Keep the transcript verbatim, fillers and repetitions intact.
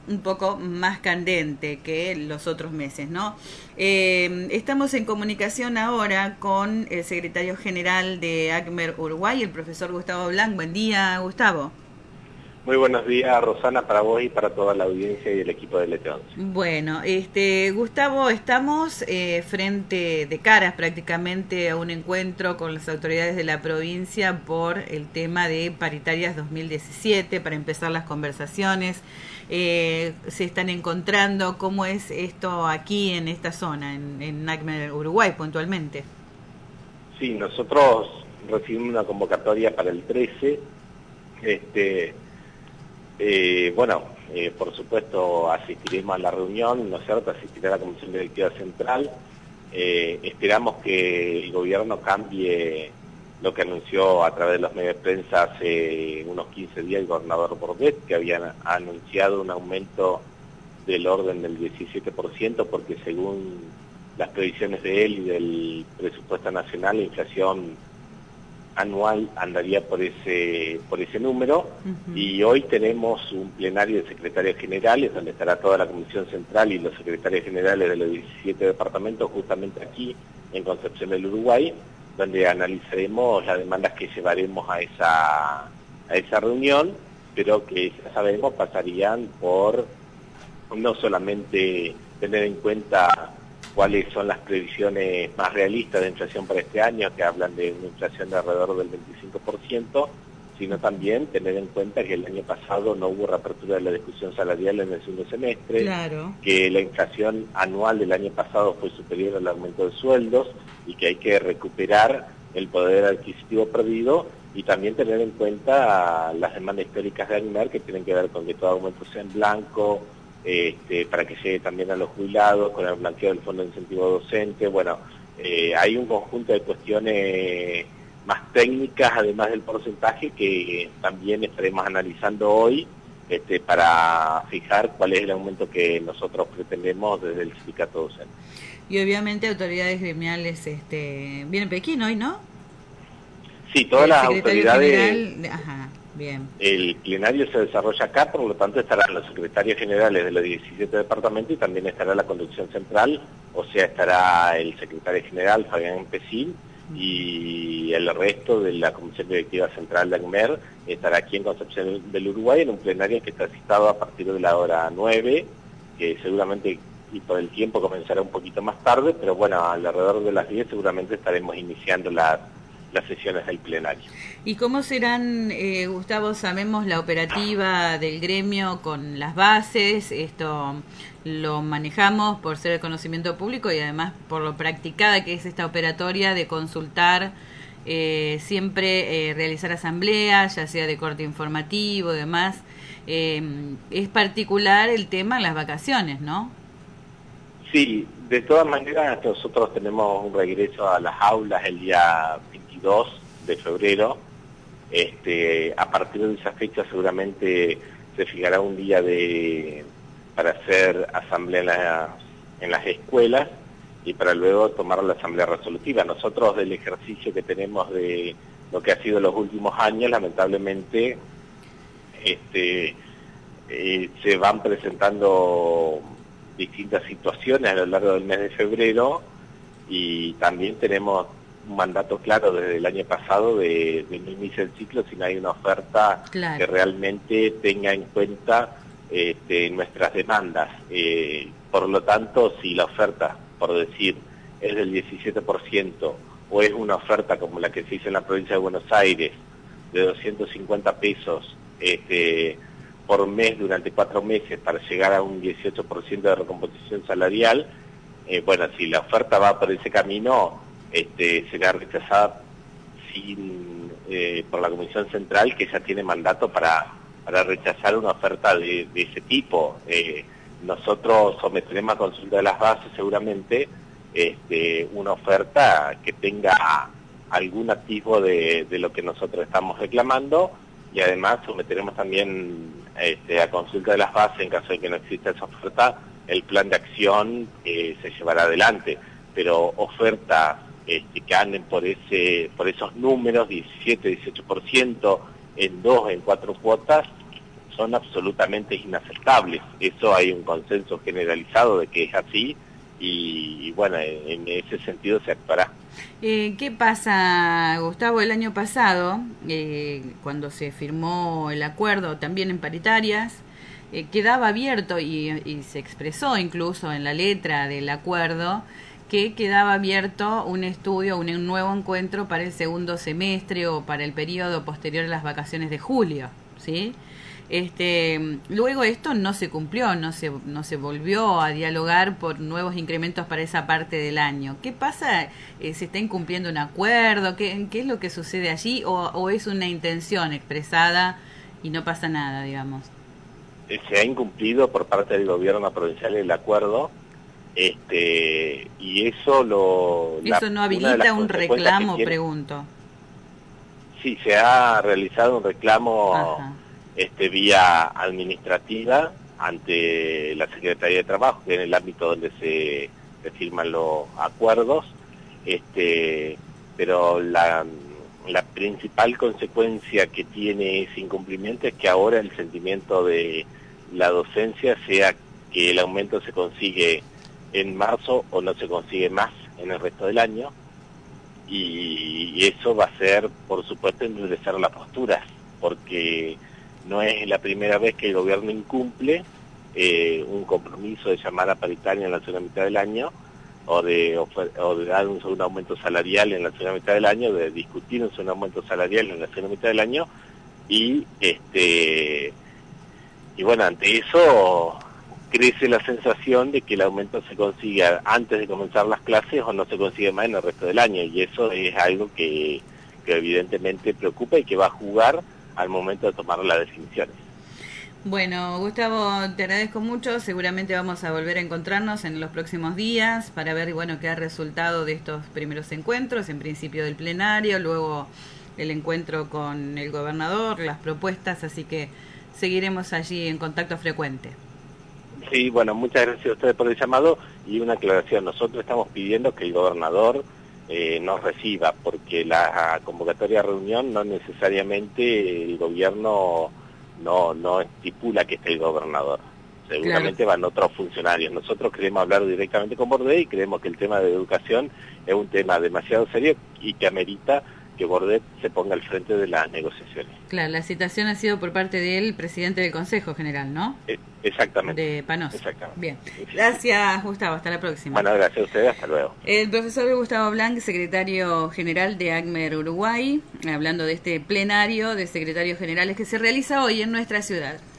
un poco más candente que los otros meses, ¿no? Eh, estamos en comunicación ahora con el secretario general de ACMER Uruguay, el profesor Gustavo Blanc. Buen día, Gustavo. Muy buenos días, Rosana, para vos y para toda la audiencia y el equipo de L T once. Bueno, este, Gustavo, estamos eh, frente de caras prácticamente a un encuentro con las autoridades de la provincia por el tema de paritarias dos mil diecisiete, para empezar las conversaciones. Eh, se están encontrando, ¿cómo es esto aquí en esta zona, en, en ACMER Uruguay puntualmente? Sí, nosotros recibimos una convocatoria para el trece. Este, eh, bueno, eh, por supuesto asistiremos a la reunión, ¿no es cierto? Asistirá a la Comisión Directiva Central. Eh, esperamos que el gobierno cambie lo que anunció a través de los medios de prensa hace unos quince días el gobernador Bordet, que había anunciado un aumento del orden del diecisiete por ciento, porque según las previsiones de él y del presupuesto nacional, la inflación anual andaría por ese por ese número. Uh-huh. Y hoy tenemos un plenario de secretarios generales, donde estará toda la Comisión Central y los secretarios generales de los diecisiete departamentos, justamente aquí en Concepción del Uruguay, donde analizaremos las demandas que llevaremos a esa, a esa reunión, pero que ya sabemos pasarían por no solamente tener en cuenta cuáles son las previsiones más realistas de inflación para este año, que hablan de una inflación de alrededor del veinticinco por ciento, sino también tener en cuenta que el año pasado no hubo reapertura de la discusión salarial en el segundo semestre, claro, que la inflación anual del año pasado fue superior al aumento de sueldos y que hay que recuperar el poder adquisitivo perdido, y también tener en cuenta las demandas históricas de ACMER, que tienen que ver con que todo aumento sea en blanco, Este, para que llegue también a los jubilados, con el blanqueo del Fondo de Incentivo Docente. Bueno, eh, hay un conjunto de cuestiones más técnicas, además del porcentaje, que también estaremos analizando hoy este, para fijar cuál es el aumento que nosotros pretendemos desde el sindicato docente. Y obviamente autoridades gremiales, este, viene Pekín hoy, ¿no? Sí, todas El las secretario autoridades... general, ajá, bien. El plenario se desarrolla acá, por lo tanto estarán los secretarios generales de los diecisiete departamentos y también estará la conducción central, o sea, estará el secretario general, Fabián Pesín, y el resto de la Comisión Directiva Central de ACMER estará aquí en Concepción del Uruguay, en un plenario que está citado a partir de la hora nueve, que seguramente y por el tiempo comenzará un poquito más tarde, pero bueno, alrededor de las diez seguramente estaremos iniciando las las sesiones del plenario. ¿Y cómo serán, eh, Gustavo, sabemos la operativa del gremio con las bases? Esto lo manejamos por ser el conocimiento público y además por lo practicada que es esta operatoria de consultar, eh, siempre eh, realizar asambleas, ya sea de corte informativo, demás. Eh, es particular el tema en las vacaciones, ¿no? Sí, de todas maneras nosotros tenemos un regreso a las aulas el día veintidós de febrero. Este, a partir de esa fecha seguramente se fijará un día de para hacer asamblea en, la, en las escuelas y para luego tomar la asamblea resolutiva. Nosotros, del ejercicio que tenemos de lo que ha sido los últimos años, lamentablemente este, eh, se van presentando distintas situaciones a lo largo del mes de febrero, y también tenemos un mandato claro desde el año pasado de, de no iniciar el ciclo si no hay una oferta claro, que realmente tenga en cuenta este, nuestras demandas. Eh, por lo tanto, si la oferta, por decir, es del diecisiete por ciento o es una oferta como la que se hizo en la provincia de Buenos Aires de doscientos cincuenta pesos este, por mes durante cuatro meses para llegar a un dieciocho por ciento de recomposición salarial, eh, bueno, si la oferta va por ese camino, este, será rechazada sin, eh, por la Comisión Central, que ya tiene mandato para, para rechazar una oferta de, de ese tipo. Eh, nosotros someteremos a consulta de las bases seguramente este, una oferta que tenga algún atisbo de, de lo que nosotros estamos reclamando, y además someteremos también este, a consulta de las bases, en caso de que no exista esa oferta, el plan de acción que se llevará adelante. Pero ofertas este, que anden por ese por esos números, diecisiete, dieciocho por ciento, en dos, en cuatro cuotas, son absolutamente inaceptables. Eso hay un consenso generalizado de que es así y, y bueno, en, en ese sentido se actuará. Eh, ¿Qué pasa, Gustavo? El año pasado, eh, cuando se firmó el acuerdo también en paritarias, eh, quedaba abierto y, y se expresó incluso en la letra del acuerdo que quedaba abierto un estudio, un, un nuevo encuentro para el segundo semestre o para el periodo posterior a las vacaciones de julio, ¿sí? Este, luego esto no se cumplió, no se, no se volvió a dialogar por nuevos incrementos para esa parte del año. ¿Qué pasa? Eh, ¿Se está incumpliendo un acuerdo? ¿Qué, qué es lo que sucede allí? ¿O, o es una intención expresada y no pasa nada, digamos? Se ha incumplido por parte del gobierno provincial el acuerdo, este y eso lo... ¿Eso la, no habilita un reclamo, tiene, pregunto? Sí, se ha realizado un reclamo... Ajá. Este, vía administrativa ante la Secretaría de Trabajo, que es en el ámbito donde se, se firman los acuerdos, este, pero la, la principal consecuencia que tiene ese incumplimiento es que ahora el sentimiento de la docencia sea que el aumento se consigue en marzo o no se consigue más en el resto del año, y, y eso va a ser, por supuesto, endurecer las posturas, porque no es la primera vez que el gobierno incumple eh, un compromiso de llamar a paritaria en la segunda mitad del año, o de, o de dar un segundo aumento salarial en la segunda mitad del año, de discutir un segundo aumento salarial en la segunda mitad del año, y este y bueno, ante eso crece la sensación de que el aumento se consiga antes de comenzar las clases o no se consigue más en el resto del año, y eso es algo que, que evidentemente preocupa y que va a jugar al momento de tomar las definiciones. Bueno, Gustavo, te agradezco mucho. Seguramente vamos a volver a encontrarnos en los próximos días para ver, bueno, qué ha resultado de estos primeros encuentros, en principio del plenario, luego el encuentro con el gobernador, las propuestas, así que seguiremos allí en contacto frecuente. Sí, bueno, muchas gracias a ustedes por el llamado, y una aclaración: nosotros estamos pidiendo que el gobernador Eh, nos reciba, porque la convocatoria a reunión no necesariamente el gobierno no no estipula que esté el gobernador, seguramente claro. Van otros funcionarios. Nosotros queremos hablar directamente con Bordet y creemos que el tema de educación es un tema demasiado serio y que amerita que Bordet se ponga al frente de las negociaciones. Claro, la citación ha sido por parte del presidente del Consejo General, ¿no? Eh, exactamente. De Panoz. Exactamente. Bien. Gracias, Gustavo. Hasta la próxima. Bueno, gracias a ustedes. Hasta luego. El profesor Gustavo Blanc, secretario general de ACMER Uruguay, hablando de este plenario de secretarios generales que se realiza hoy en nuestra ciudad.